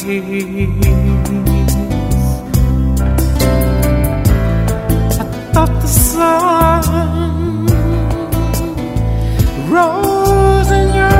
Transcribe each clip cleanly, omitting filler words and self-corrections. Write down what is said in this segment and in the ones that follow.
I thought the sun rose in your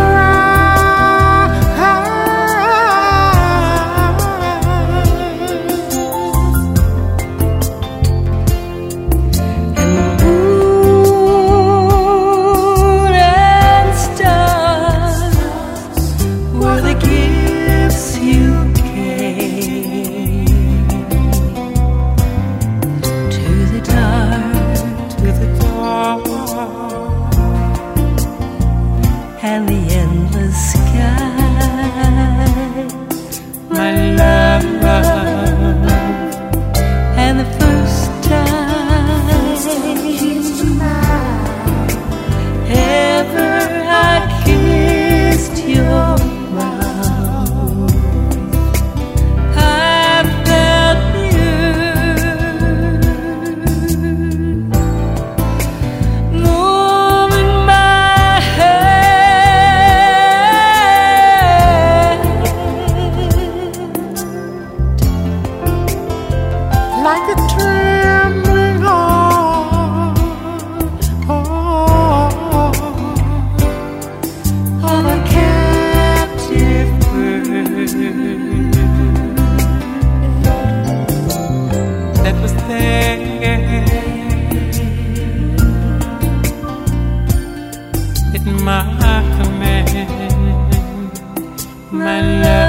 and the endless sky, my love, and the first time ever I kissed your mouth. I felt the earth moving my head like a trembling heart of a captive bird that was there at my command, my love.